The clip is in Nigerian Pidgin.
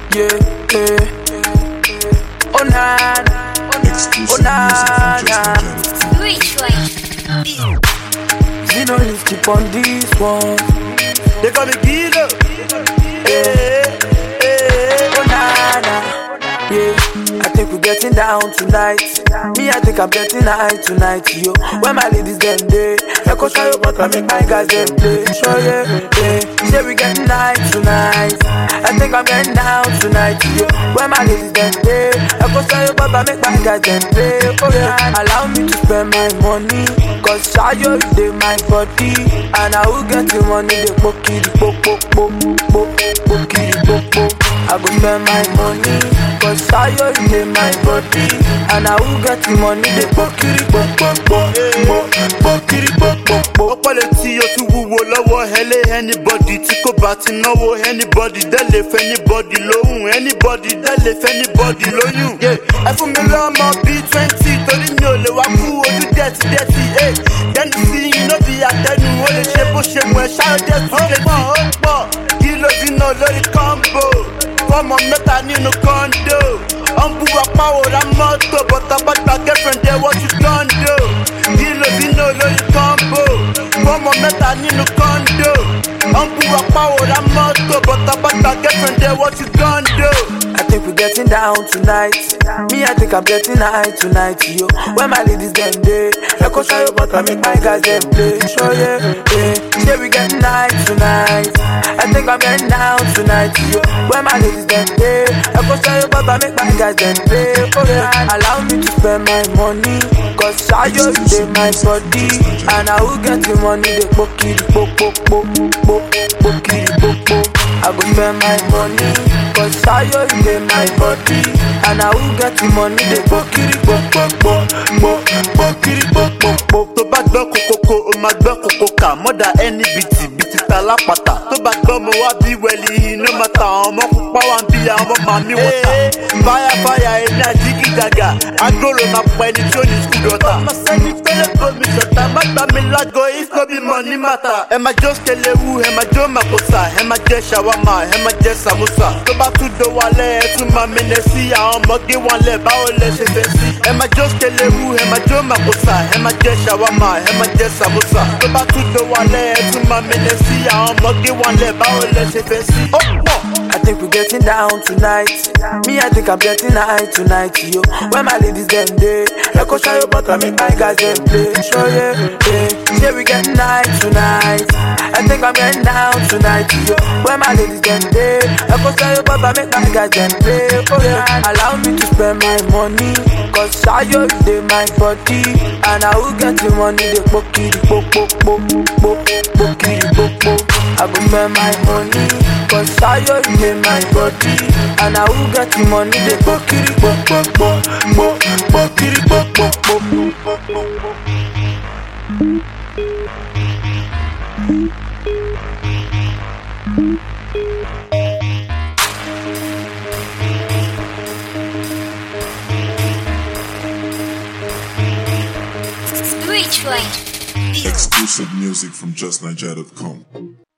Yeah, yeah. Oh nah, oh nah, nah. Which one? Zino is keep on this one. They call me Guido. Oh nah, nah. Yeah, I think we're getting down tonight. Me, I think I'm getting high tonight, yo. When my ladies them day, I go show you but I make my guys them play. Show yeah, yeah. Say we getting high tonight. I think I'm getting down tonight, yo. When my ladies them day, I go show you but I make my guys them play. Oh yeah, allow me to spend my money, cause Shayo is in my body, and I will get the money. The pokey, I go spend my money, cause Shayo is in my body, and I will get the money. The pokey, Ọpọlọ tí o tún wúwo lọ́wọ́ ẹlẹ́ anybody tí kò bá ti náwó anybody dẹ́lẹ̀ fẹ́ anybody lóhùn anybody dẹ́lẹ̀ fẹ́ anybody lóyún. Ẹ fún mi lọ́mọ bíi 20 torí mi ò lè wá kú ojú dẹ́tí. Dẹ́ni sí iná bí àtẹnu ó lè ṣe bó ṣe mú ẹ ṣáà dẹ́tí létí. Ó pọ̀ kí ló ti ná lórí combo fọ́mọ mẹ́ta nínú condo. Ọ̀n bú apá òrà mọ́tò bọ́tà bàtà girlfriend ẹ̀ what you gon do. Kí ló ti ná lórí combo fọ́mọ mẹ́ta nínú condo. Ọ̀n bú apá òrà mọ́tò bọ́tà bàtà girlfriend ẹ̀ what you gon do. I think we're getting down tonight. Me, I think I'm getting high tonight, yo. When my ladies them day, I go show you but I make my guys them play. Show yeah, yeah. Say we getting high tonight. I think I'm getting down tonight, yo. When my ladies them day, I go show you but I make my guys them play. Oh yeah, allow me to spend my money, cause Shayo is in my body, and I will get the money. The pokey, I go spend my money, cause Shayo is in my body, and I will get the money. The pokey, Tó bá gbọ́ kókókó o máa gbọ́ kókókà mọ́dà ẹni bìtì ta lápàtà. Tó bá gbọ́ mo wá bí wẹ̀lì inú mata àwọn ọmọ pupa wà ń bí àwọn ọmọ màmí wọ̀tà. Fáyà ẹni àjíkì gàgà agbóró máa pa ẹni tí ó ní skul dọ́tà. Ọmọ sẹ́ni fẹ́lẹ́ bomi ṣọ̀tà má gbà mí lágọ̀ if no be money matter. Ẹ máa jó skelewu, ẹ máa jó màkòsà, ẹ máa jẹ ṣàwámà, ẹ máa jẹ sàmúsà. Tó bá tún dowalẹ̀ ẹ tún máa mẹ́nẹ̀ sí àwọn ọmọge wọn lẹ̀ báwo lẹ ṣe fẹ́ sí. Ẹ máa jó skelewu, ẹ máa jó màkòsà, ẹ máa jẹ ṣàwámà, ẹ máa jẹ sàmúsà. Tó bá tún dowalẹ̀ ẹ tún máa mẹ́nẹ̀ sí àwọn ọmọge wọn lẹ̀ báwo lẹ ṣe fẹ́ sí. Ó pọ̀. I think we're getting down tonight. Me, I think I'm getting high tonight, yo. When my ladies them day, I go show you but I make my guys them play. Show yeah, yeah. Say we getting high tonight. I think I'm getting down tonight, yo. When my ladies them day, I go show you but I make my guys them play. Oh yeah, allow me to spend my money, cause Shayo is in my body, and I will get the money. The pokey, I go spend my money, cause Shayo is in my body, and I will get the money. The pokey, Which one? Exclusive music from JustNiger.com.